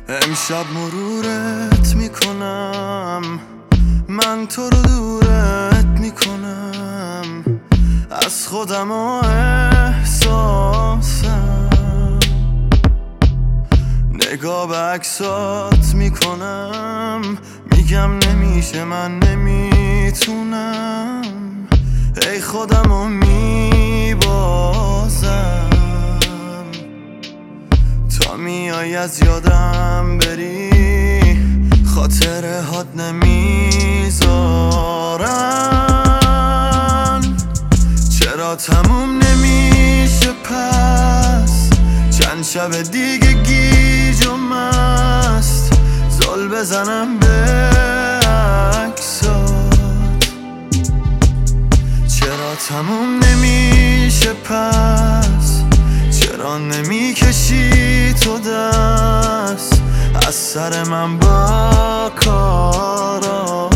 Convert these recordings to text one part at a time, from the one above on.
امشب مرورت میکنم، من تو رو دورت میکنم، از خودم و احساسم نگاه به عکسات میکنم، میگم نمیشه من نمیتونم، ای خودم و میبازم تا میای از یادم بری، خاطره هات نمیذارن. چرا تموم نمیشه پس، چند شب دیگه گیج و مست، زل بزنم به عکسات. چرا تموم نمیشه پس، چرا نمیکشی تو دست از سر من با کارات،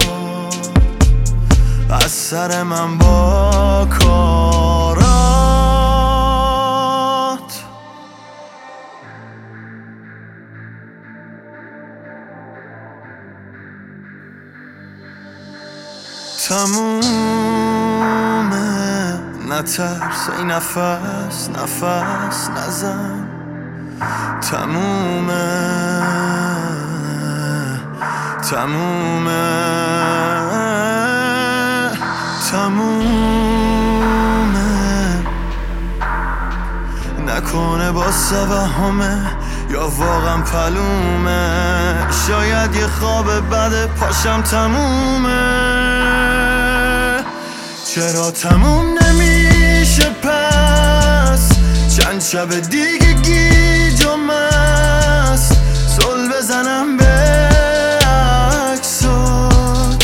از سر من با کارات. تمومه نترس، ای نفس نفس نزن. تمومه تمومه تمومه، نکنه با توهمه یا واقعا پلومه، شاید یه خواب بده پاشم تمومه. چرا تموم نمیشه پس، چند شب دیگه گیج و مست، زل بزنم به عکسات.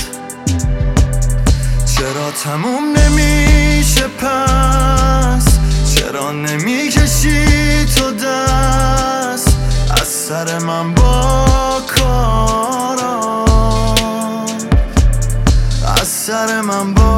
چرا تموم نمیشه پس، چرا نمیکشی تو دست از سر من با کارات، از سر من با